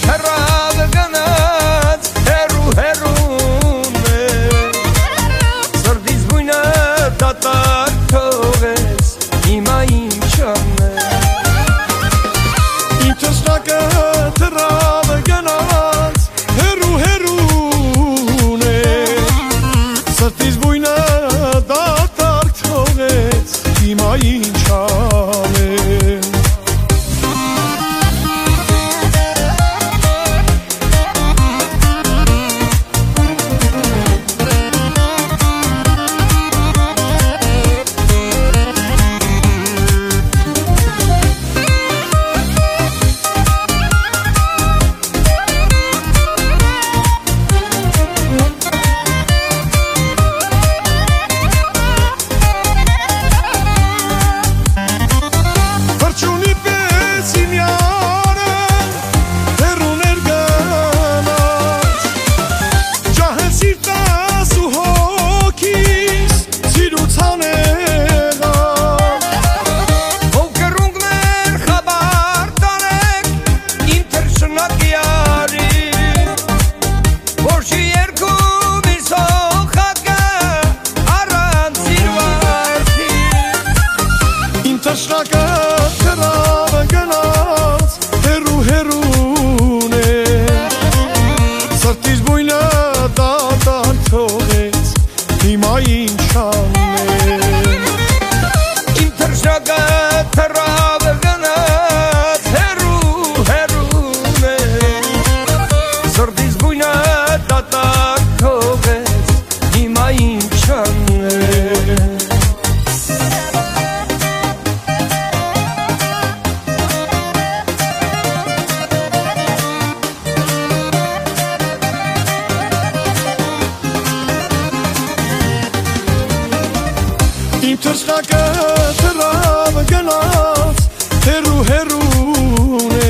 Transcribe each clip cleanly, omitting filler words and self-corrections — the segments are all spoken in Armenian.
թռավ գնաց հերու հերուն է սրտից բույնը դատարկ թողեց հիմա ինչ անեմ Իմ թշնակը թռավ գնաց հերու հերուն է սրտից բույնը դատարկ թողեց հիմա ինչ անեմ Թշնակը թռավ գնաց հերու հերուն է սրտից բույնը դատարկ թողեց հիմա ինչ անեմ Իմ թշնակը թռավ գնաց հերու հերուն է սրտից բույնը դատարկ թողեց հիմա ինչ անեմ Իմ թշնակը թռավ գնաց հերու հերուն է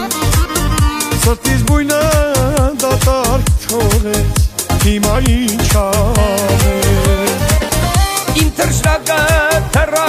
սրտից բույնը դատարկ թողեց հիմա ինչ անեմ Իմ թշնակը թռավ